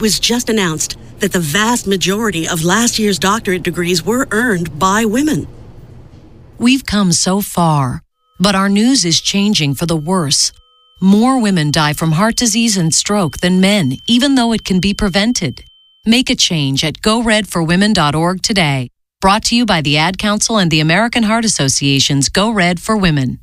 was just announced that the vast majority of last year's doctorate degrees were earned by women. We've come so far, but our news is changing for the worse. More women die from heart disease and stroke than men, even though it can be prevented. Make a change at goredforwomen.org today. Brought to you by the Ad Council and the American Heart Association's Go Red for Women.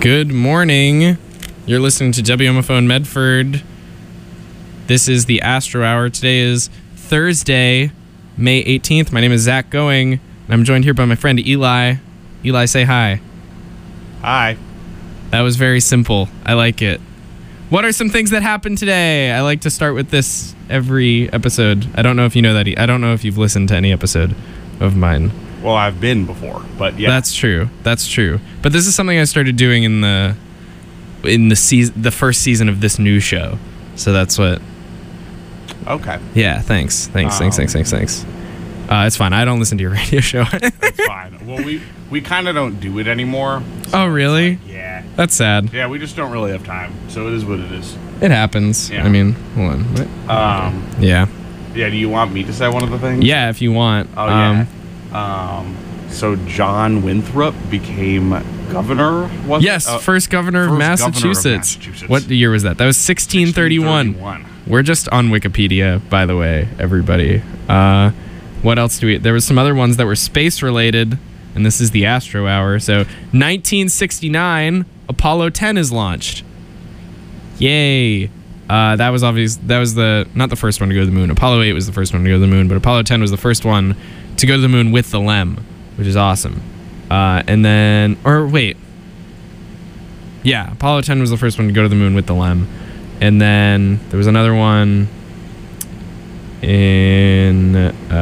Good morning. You're listening to WMFO Medford. This is the Astro Hour. Today is Thursday, May 18th. My name is Zach Going, and I'm joined here by my friend Eli. Eli, say hi. Hi. That was very simple. I like it. What are some things that happened today? I like to start with this every episode. I don't know if you know that. I don't know if you've listened to any episode of mine. Well, I've been before, but yeah. That's true. But this is something I started doing in the first season of this new show. So that's what. Okay. Yeah. Thanks. It's fine. I don't listen to your radio show. That's fine. Well, we kind of don't do it anymore. So oh, really? Yeah. That's sad. Yeah, we just don't really have time. So it is what it is. It happens. Yeah. I mean, hold on. What? Yeah. Yeah. Do you want me to say one of the things? Yeah, if you want. Oh yeah. So John Winthrop became governor. Yes, first governor of Massachusetts. What year was that? That was 1631. We're just on Wikipedia, by the way, everybody. What else do we... There was some other ones that were space-related, and this is the Astro Hour. So, 1969, Apollo 10 is launched. Yay. That was obvious. That was not the first one to go to the moon. Apollo 8 was the first one to go to the moon, but Apollo 10 was the first one to go to the moon with the LEM, which is awesome. And then... Or, wait. Yeah, Apollo 10 was the first one to go to the moon with the LEM. And then there was another one in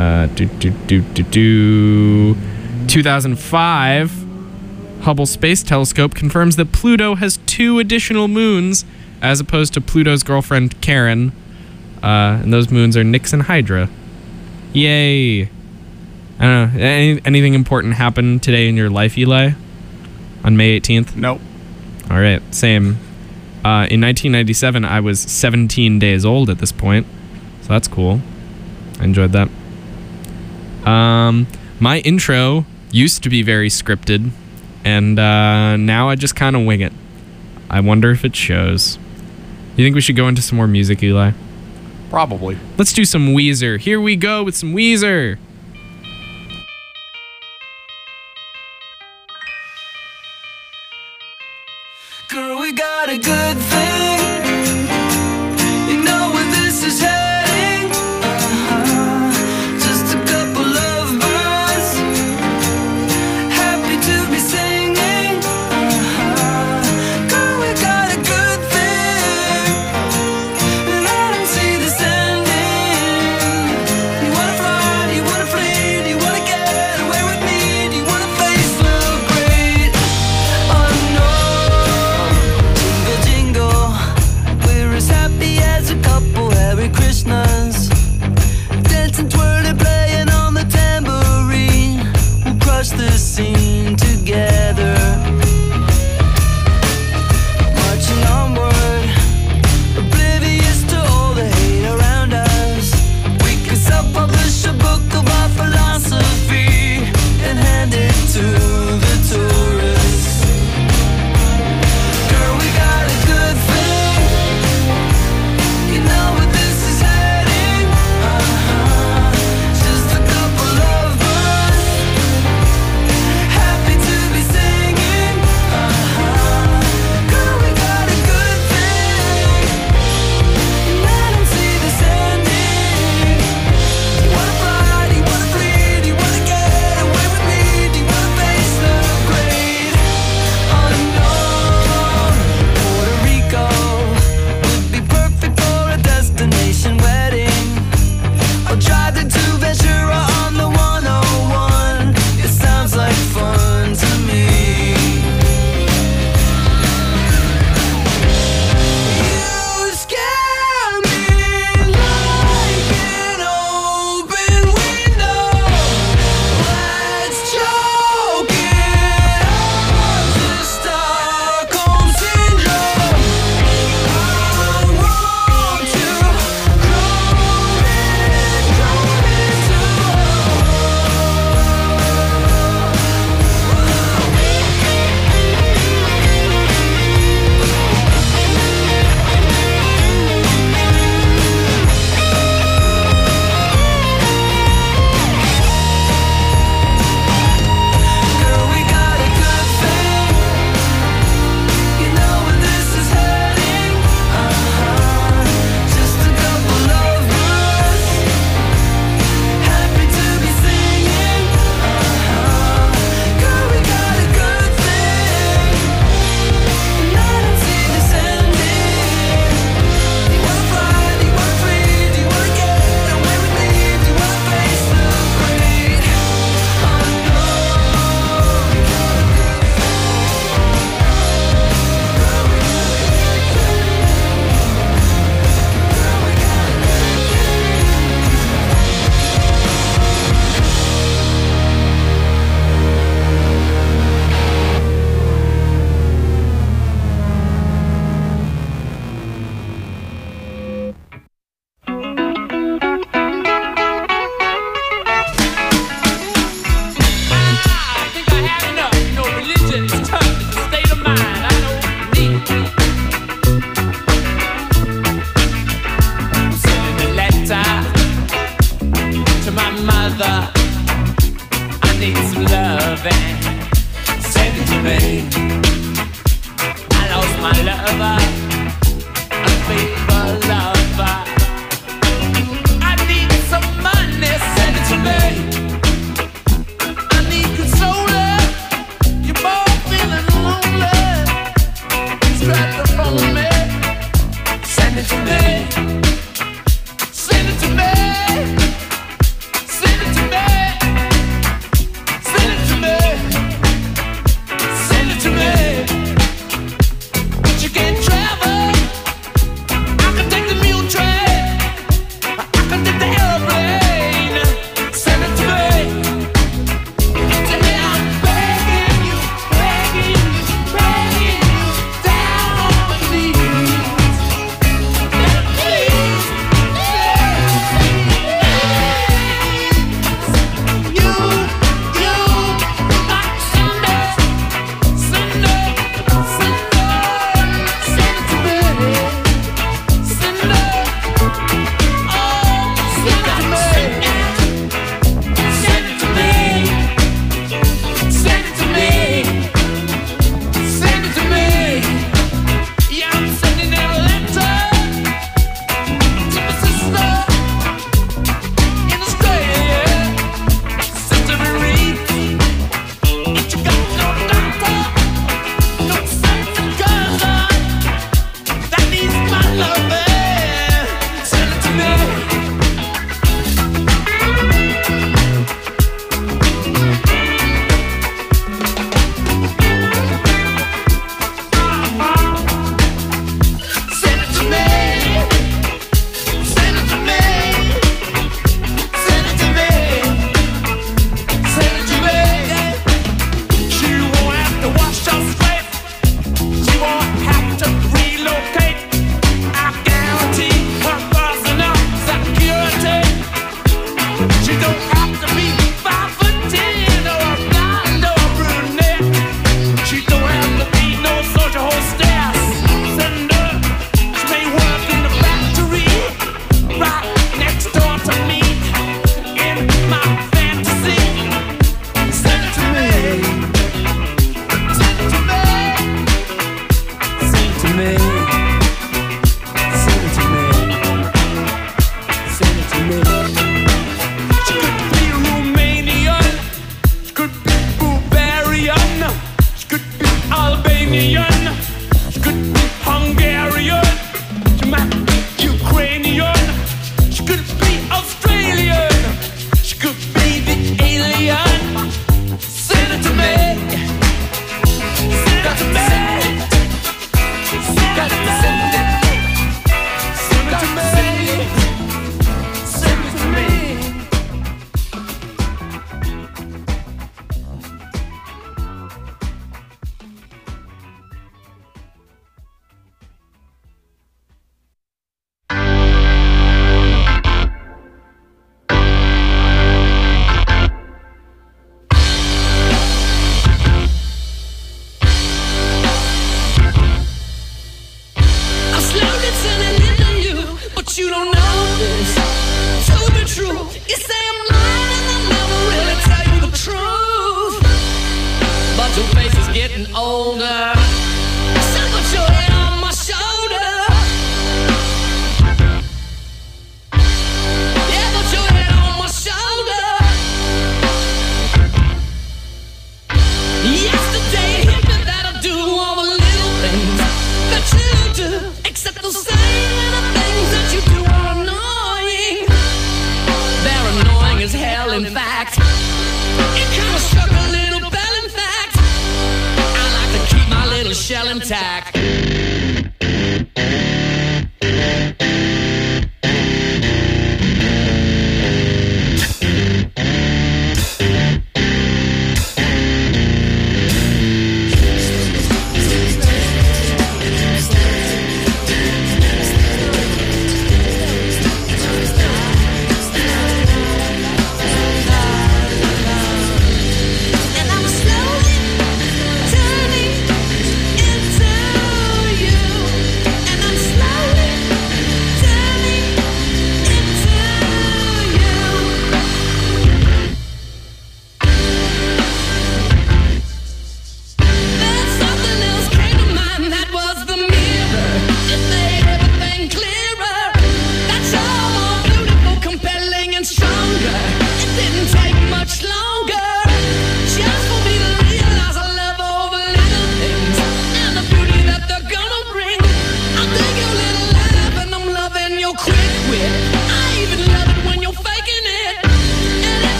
2005. Hubble Space Telescope confirms that Pluto has 2 additional moons as opposed to Pluto's girlfriend Karen. And those moons are Nix and Hydra. Yay. I don't know. Anything important happened today in your life, Eli? On May 18th? Nope. All right, same. In 1997, I was 17 days old at this point, so that's cool. I enjoyed that. My intro used to be very scripted, and now I just kind of wing it. I wonder if it shows. You think we should go into some more music, Eli? Probably. Let's do some Weezer. Here we go with some Weezer. Girl, we got a good thing. You know where this is heading. Just a couple of birds, happy to be singing. Girl, we got a good thing, and I don't see this ending. You wanna fly, you wanna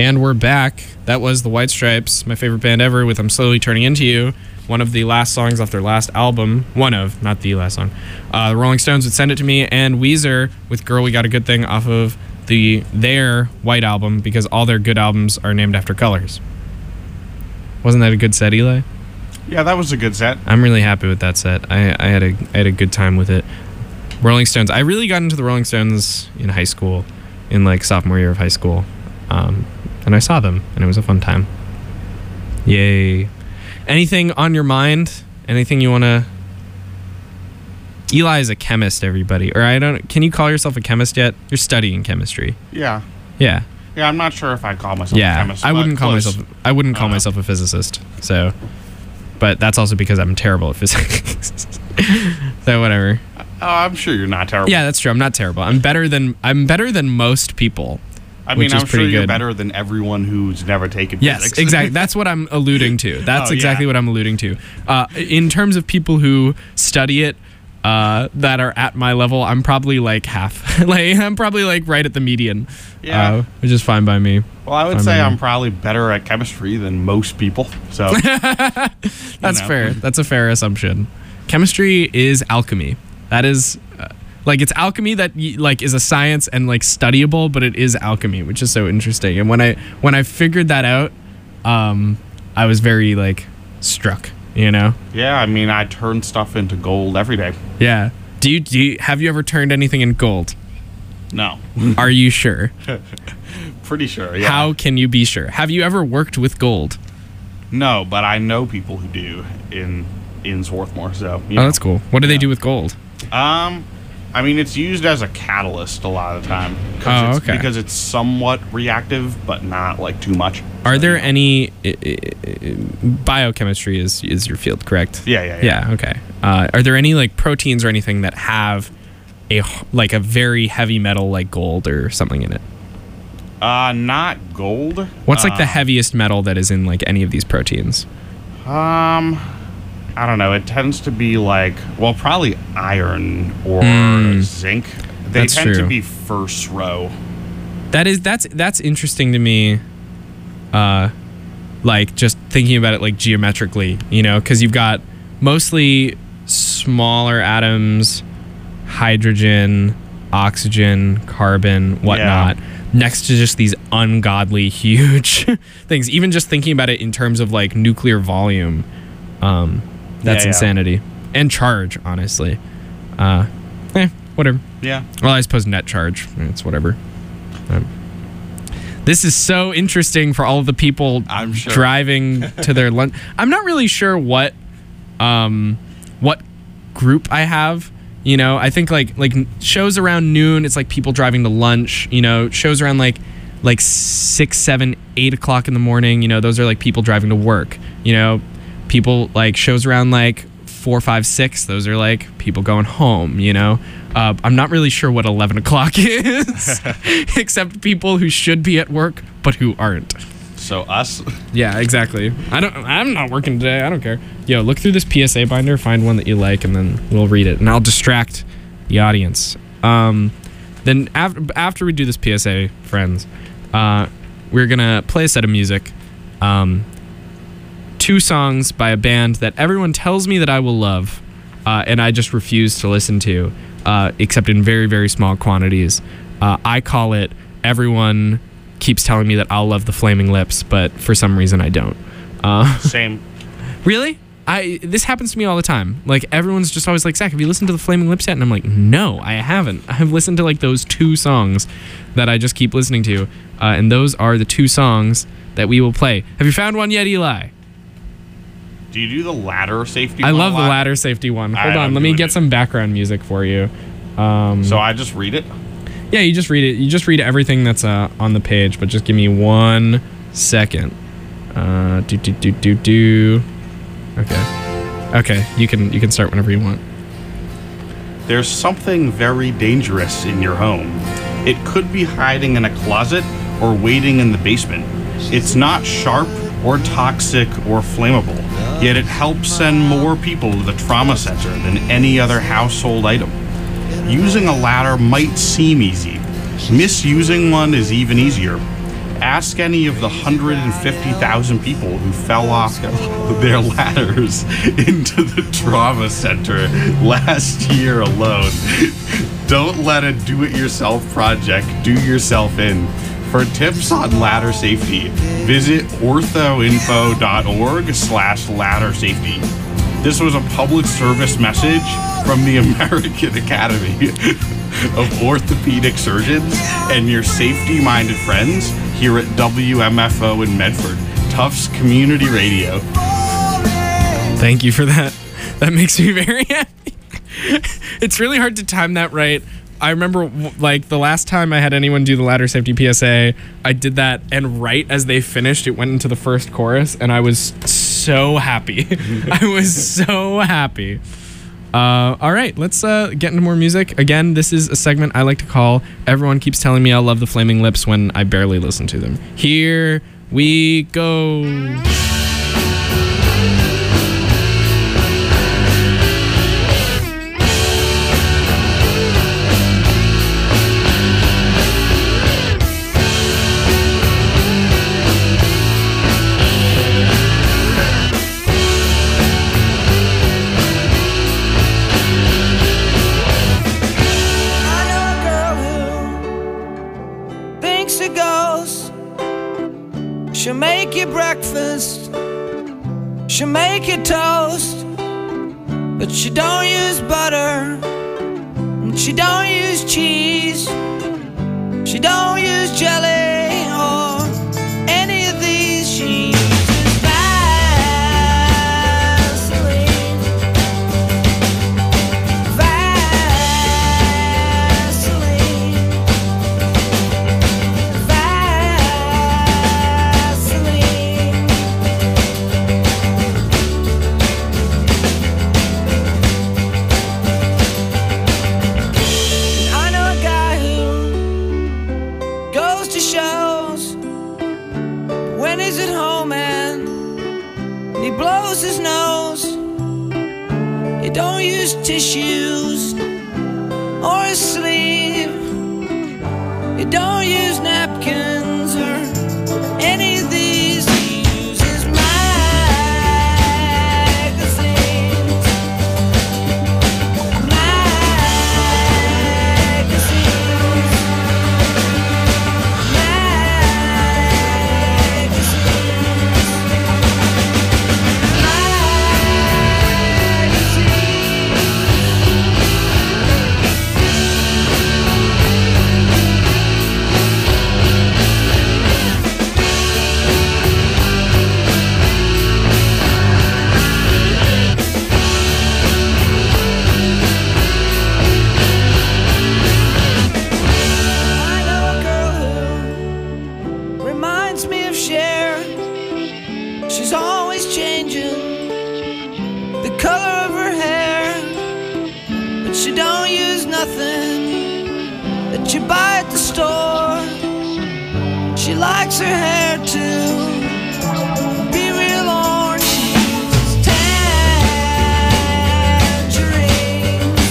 And we're back. That was the White Stripes, my favorite band ever, with I'm Slowly Turning Into You, one of the last songs off their last album. One of, not the last song. The Rolling Stones would Send It To Me, and Weezer with Girl We Got a Good Thing off of their White Album, because all their good albums are named after colors. Wasn't that a good set, Eli? Yeah, that was a good set. I'm really happy with that set. I had a good time with it. Rolling Stones. I really got into the Rolling Stones in high school, in like sophomore year of high school. And I saw them, and it was a fun time. Yay. Anything on your mind? Anything you want to... Eli is a chemist, everybody. Or can you call yourself a chemist yet? You're studying chemistry. Yeah. Yeah. Yeah, I'm not sure if I'd call myself a chemist. I wouldn't call myself a physicist. So, but that's also because I'm terrible at physics. So whatever. Oh, I'm sure you're not terrible. Yeah, that's true. I'm not terrible. I'm better than most people. I mean, I'm sure you're better than everyone who's never taken physics. Yes, exactly. That's what I'm alluding to. That's exactly what I'm alluding to. In terms of people who study it, that are at my level, I'm probably like half. I'm probably like right at the median. Yeah. Which is fine by me. Well, I would say I'm probably better at chemistry than most people. So that's fair. That's a fair assumption. Chemistry is alchemy. That is like it's alchemy that like is a science and like studyable, but it is alchemy, which is so interesting. And when I figured that out, I was very like struck. You know? Yeah, I mean, I turn stuff into gold every day. Yeah. Have you ever turned anything in gold? No. Are you sure? Pretty sure, yeah. How can you be sure? Have you ever worked with gold? No, but I know people who do in Swarthmore, so... Oh, that's cool. What do they do with gold? I mean, it's used as a catalyst a lot of the time. Okay. Because it's somewhat reactive, but not, like, too much. Are there any... biochemistry is your field, correct? Yeah. Yeah, okay. Are there any, like, proteins or anything that have a very heavy metal like gold or something in it? Not gold. What's, like, the heaviest metal that is in, like, any of these proteins? I don't know. It tends to be like, well, probably iron or zinc. They tend to be first row. That's interesting to me. Like just thinking about it like geometrically, you know, because you've got mostly smaller atoms, hydrogen, oxygen, carbon, whatnot, next to just these ungodly huge things. Even just thinking about it in terms of like nuclear volume. That's insanity. And charge, honestly. Whatever. Yeah. Well, I suppose net charge. It's whatever. This is so interesting for all of the people driving to their lunch. I'm not really sure what group I have. You know, I think like shows around noon, it's like people driving to lunch. You know, shows around like 6, 7, 8 o'clock in the morning. You know, those are like people driving to work. You know, people like shows around like 4, 5, 6. Those are like people going home. You know, I'm not really sure what 11 o'clock is, except people who should be at work but who aren't. So us? Yeah, exactly. I'm not working today. I don't care. Yo, look through this PSA binder, find one that you like, and then we'll read it, and I'll distract the audience. Then after we do this PSA, friends, we're gonna play a set of music. 2 songs by a band that everyone tells me that I will love, and I just refuse to listen to, except in very, very small quantities. I call it everyone keeps telling me that I'll love the Flaming Lips, but for some reason I don't. Same. Really? This happens to me all the time. Like, everyone's just always like, Zach, have you listened to the Flaming Lips yet? And I'm like, no, I haven't. I've listened to like those 2 songs that I just keep listening to, and those are the 2 songs that we will play. Have you found one yet, Eli? Do you do the ladder safety one? I love the ladder safety one. Hold on, let me get some background music for you. So I just read it? Yeah, you just read it. You just read everything that's on the page, but just give me 1 second. Okay, you can start whenever you want. There's something very dangerous in your home. It could be hiding in a closet or waiting in the basement. It's not sharp or toxic or flammable, yet it helps send more people to the trauma center than any other household item. Using a ladder might seem easy. Misusing one is even easier. Ask any of the 150,000 people who fell off their ladders into the trauma center last year alone. Don't let a do-it-yourself project do yourself in. For tips on ladder safety, visit orthoinfo.org/ladder safety. This was a public service message from the American Academy of Orthopedic Surgeons and your safety-minded friends here at WMFO in Medford, Tufts Community Radio. Thank you for that. That makes me very happy. It's really hard to time that right. I remember, like, the last time I had anyone do the ladder safety PSA, I did that, and right as they finished, it went into the first chorus, and I was so happy. I was so happy. All right, let's get into more music. Again, this is a segment I like to call Everyone Keeps Telling Me I Love the Flaming Lips when I barely listen to them. Here we go. She'll make you breakfast, she'll make you toast, but she don't use butter, and she don't use cheese, she don't use jelly or any of these. She uses Vaseline, Vaseline, blows his nose. He don't use tissues or a sleeve. He don't use napkins or any of these. He uses magazines. She's always changing the color of her hair, but she don't use nothing that you buy at the store. She likes her hair to be real orange. She uses tangerines,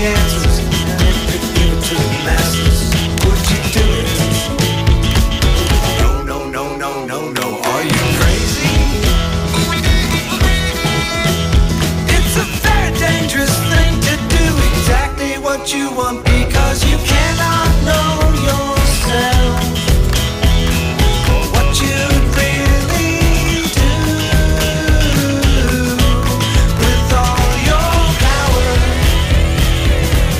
answers and could give it to the masses, would you do it? No, no, no, no, no, no. Are you crazy? It's a very dangerous thing to do exactly what you want because you cannot know yourself or what you really do with all your power.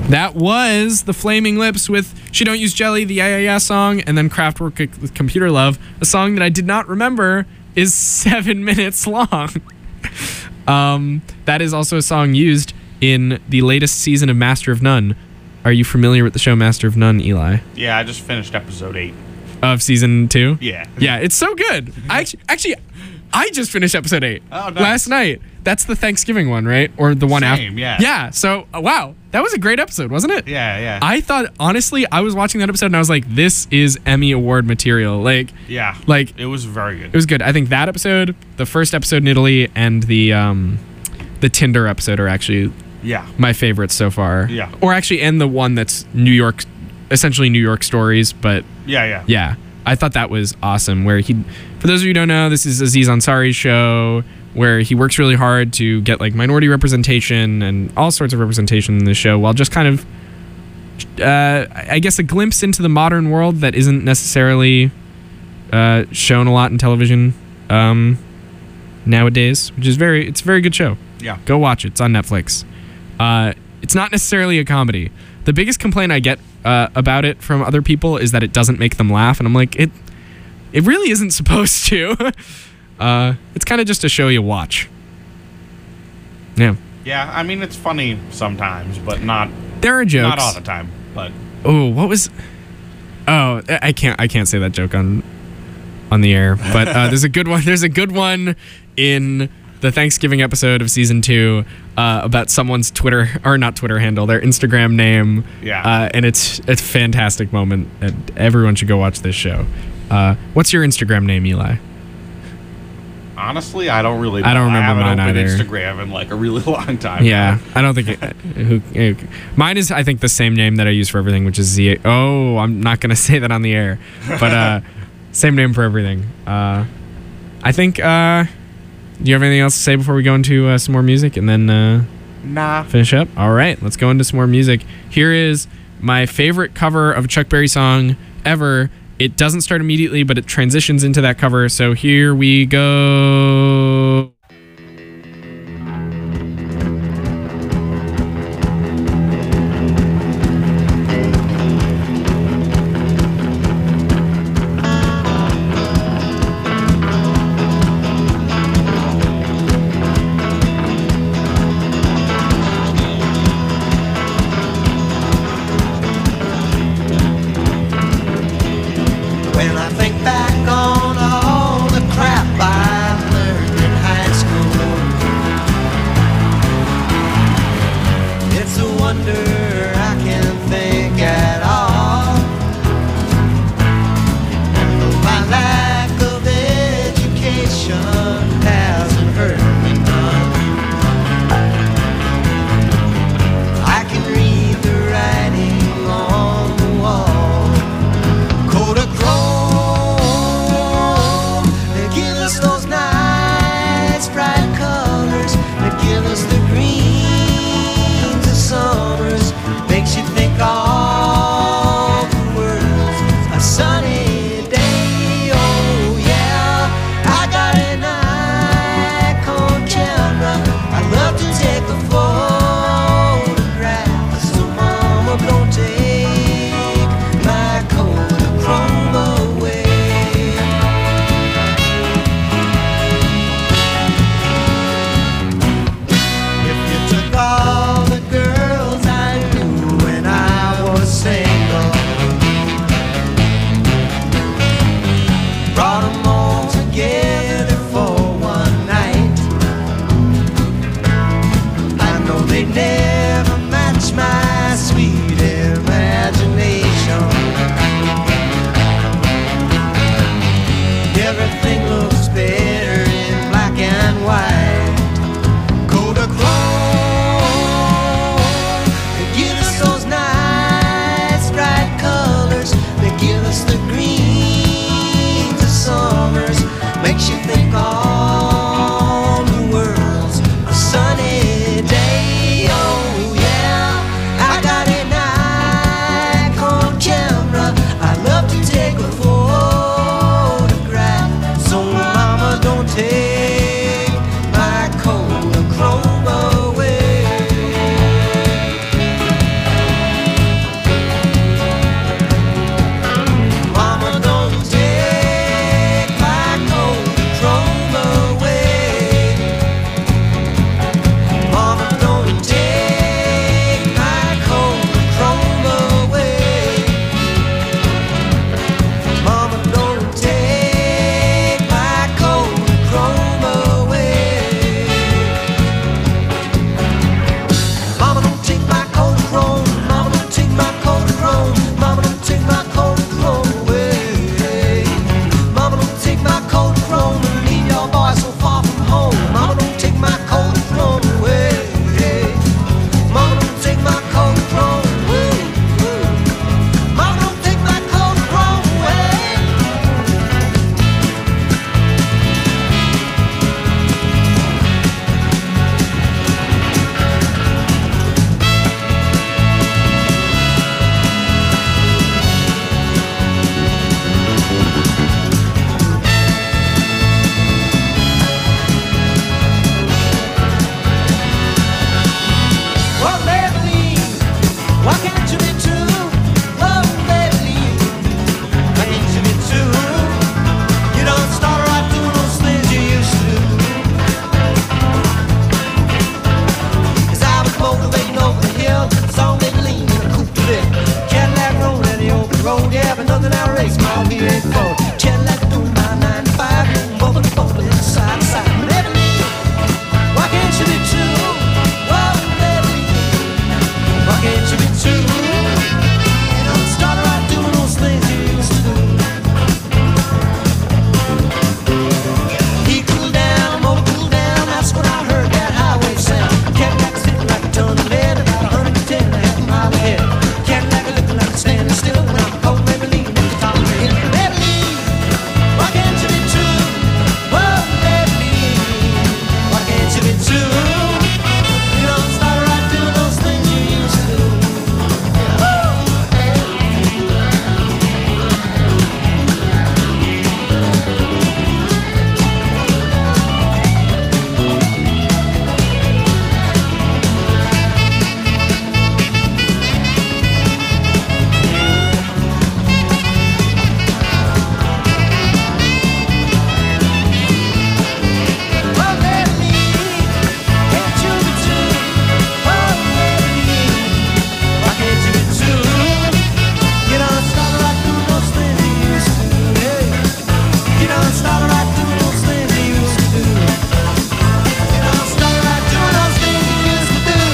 That was the Flaming Lips with She Don't Use Jelly, the Yeah Yeah Yeah song, and then Kraftwerk with Computer Love, a song that I did not remember is 7 minutes long. That is also a song used in the latest season of Master of None. Are you familiar with the show Master of None, Eli? Yeah, I just finished episode 8. Of season 2? Yeah. Yeah, it's so good. I just finished episode 8 last night. That's the Thanksgiving one, right? Or the one after? Yeah. Yeah, so, wow. That was a great episode, wasn't it? Yeah. I thought, honestly, I was watching that episode and I was like, this is Emmy Award material. Like, it was very good. It was good. I think that episode, the first episode in Italy, and the Tinder episode are actually my favorites so far. Yeah. Or actually, and the one that's New York, essentially New York stories, but... Yeah. I thought that was awesome, where for those of you who don't know, this is Aziz Ansari's show, where he works really hard to get like minority representation and all sorts of representation in the show, while just kind of, I guess, a glimpse into the modern world that isn't necessarily shown a lot in television nowadays, which is it's a very good show. Yeah. Go watch it. It's on Netflix. It's not necessarily a comedy. The biggest complaint I get about it from other people is that it doesn't make them laugh, and I'm like, it really isn't supposed to. It's kind of just a show you watch. Yeah. Yeah, I mean, it's funny sometimes, but not... There are jokes. Not all the time, but... Oh, what was... Oh, I can't say that joke on the air, but there's a good one. There's a good one in the Thanksgiving episode of season 2 about someone's Twitter, or not Twitter handle, their Instagram name. Yeah. And it's a fantastic moment, and everyone should go watch this show. What's your Instagram name, Eli? Honestly, I don't really know. I don't remember mine either. I haven't opened Instagram in like a really long time. Yeah, I don't think mine is, I think, the same name that I use for everything, which is Z. Oh, I'm not gonna say that on the air, but same name for everything. I think. Do you have anything else to say before we go into some more music and then finish up? All right, let's go into some more music. Here is my favorite cover of a Chuck Berry song ever. It doesn't start immediately, but it transitions into that cover. So here we go. When I think back on all the crap I learned in high school, it's a wonder I can think at all. My lack of education hasn't hurt me none. I can read the writing on the wall. Kodachrome then I race my V8 4. Jet lag doing my 9 to 5, bumping, bumping side to side. Baby, why can't you be true? Oh, baby, why can't you be true? You know, start right doing those things you used to do. He cooled down, motor cooled down. That's when I heard that highway sound. Cadillac sitting like a ton of lead, about 110 and a half mile ahead. Cadillac looking like it's standing still when I'm cold, baby, leaning at the top of the hill. Baby, why can't you be true? Oh, baby, why can't you be true? You don't start right doing those things you used to do. Oh, baby, can't you be true? Oh, baby, why can't you be true? You don't start right doing those things you used to do. Hey, you don't start right doing those things you used to do. You don't start right doing those things you used to do.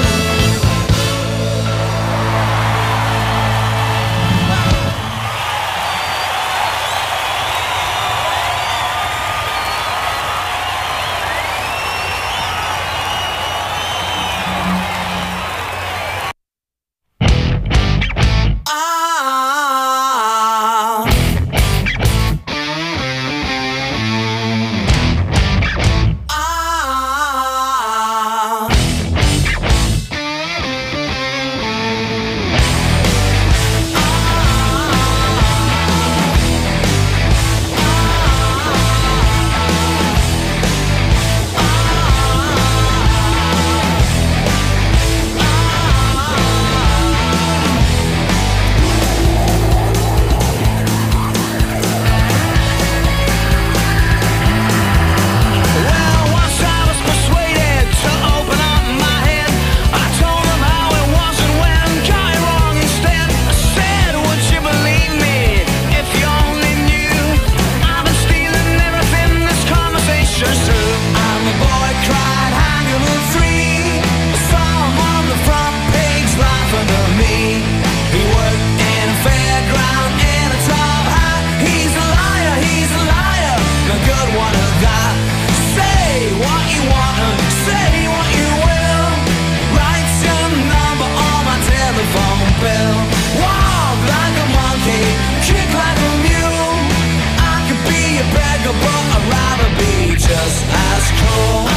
Well, once I was persuaded to open up my head. I told them how it was and when got it wrong instead. I said, would you believe me if you only knew? I've been stealing everything this conversation's through. I'm a boy cried hanging with three. I saw him on the front page laughing at me. He worked in a fairground in a top hat. He's a liar, no good one of that. Say what you wanna, say what you will. Write your number on my telephone bill. Walk like a monkey, kick like a mule. I could be a beggar, but I'd rather be just as cool.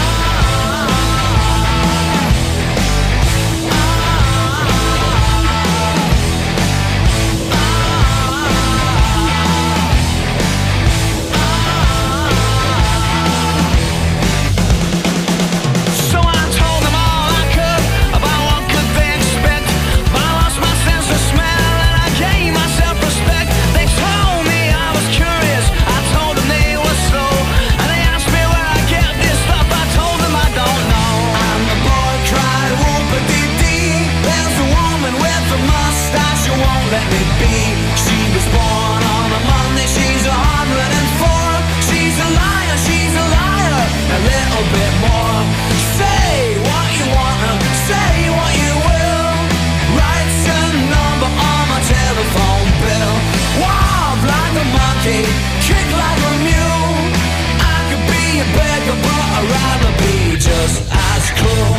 So I told them all I could about what could they expect. But I lost my sense of smell and I gained my self-respect. They told me I was curious, I told them they were slow. And they asked me where I get this stuff, I told them I don't know. And the boy cried, whoop-a-dee-dee. There's a woman with a mustache who won't let me be. She was born on a Monday, she's 104. She's a liar, a little bit more. Say what you wanna, say what you will. Write your number on my telephone bill. Walk like a monkey, kick like a mule. I could be a beggar, but I'd rather be just as cool.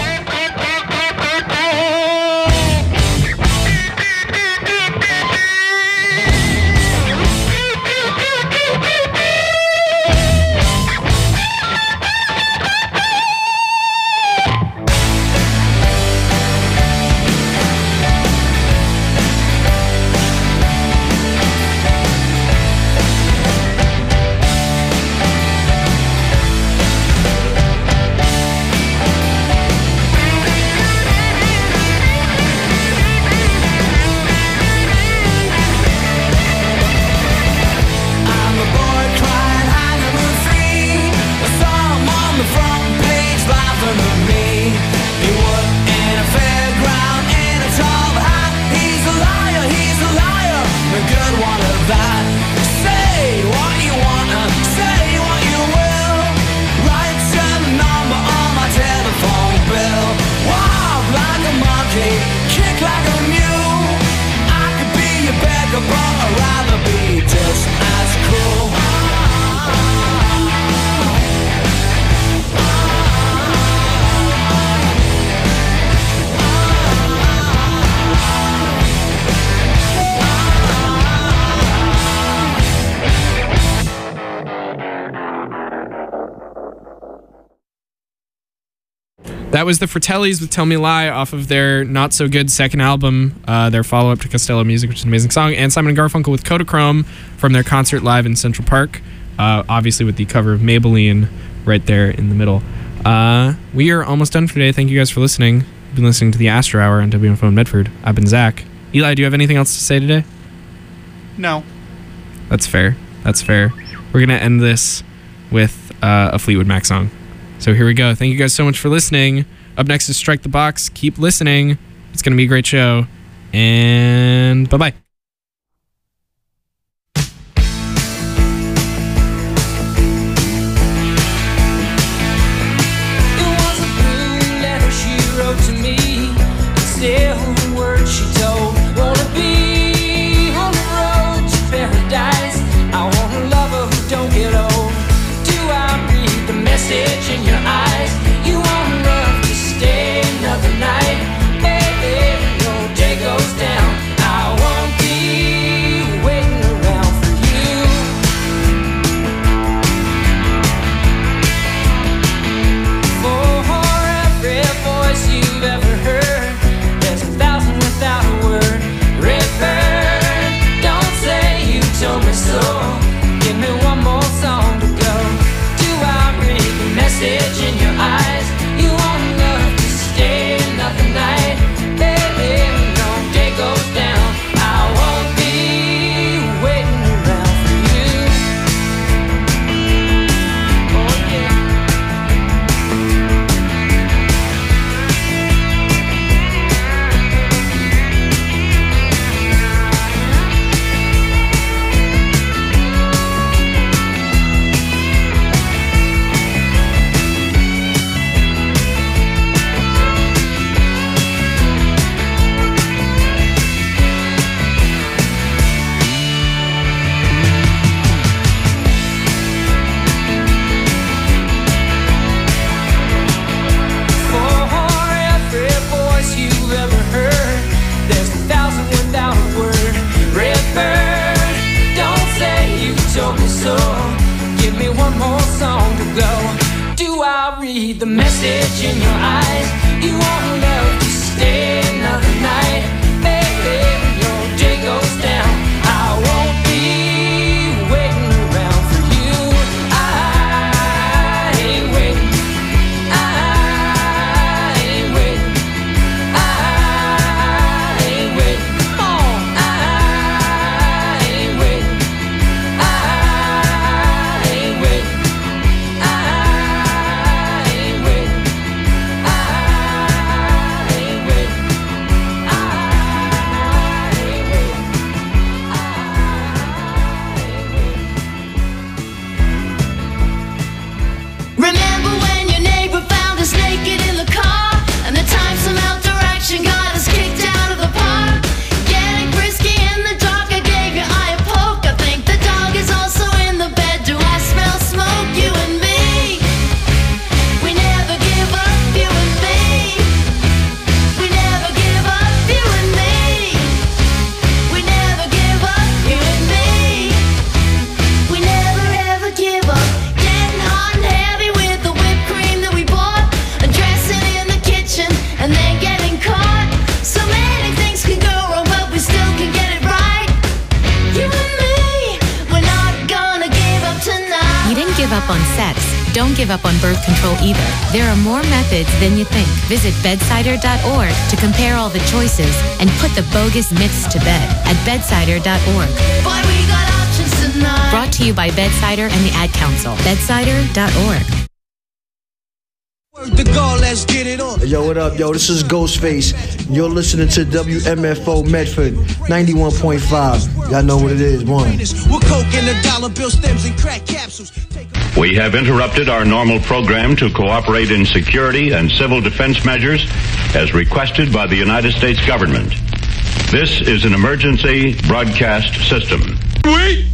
that was the Fratellis with Tell Me Lie off of their not so good second album, their follow-up to Costello Music, which is an amazing song, and Simon & Garfunkel with Kodachrome from their concert live in Central Park, obviously with the cover of Maybelline right there in the middle. We are almost done for today. Thank you guys for listening. You've been listening to the Astro Hour on WFO Medford. I've been Zach. Eli, do you have anything else to say today? No. That's fair. We're going to end this with a Fleetwood Mac song. So here we go. Thank you guys so much for listening. Up next is Strike the Box. Keep listening. It's going to be a great show. And bye-bye. In your eyes, you want love to stay another night. Baby, no day goes down. I won't be waiting around for you. For every voice you've ever heard, there's 1,000 without a word. Redbird, don't say you told me so. Give me one more song to go. Message in your eyes, you want love to stay another night. Baby, no day goes down. I won't be waiting around for you. Oh yeah. So give me one more song to go. Do I read the message in your eyes? You want love to stay another night. Baby, your day goes down. I won't be waiting around for you. I ain't waiting. I ain't waiting. I ain't waiting. Come on. I ain't waiting. On sex. Don't give up on birth control either. There are more methods than you think. Visit bedsider.org to compare all the choices and put the bogus myths to bed at bedsider.org. Boy, we got options tonight. Brought to you by Bedsider and the Ad Council. Bedsider.org. The goal, let's get it on. Yo, what up, yo? This is Ghostface. You're listening to WMFO Medford 91.5. Y'all know what it is, one. We're coke and the dollar bill stems and crack capsules. We have interrupted our normal program to cooperate in security and civil defense measures as requested by the United States government. This is an emergency broadcast system. Wait!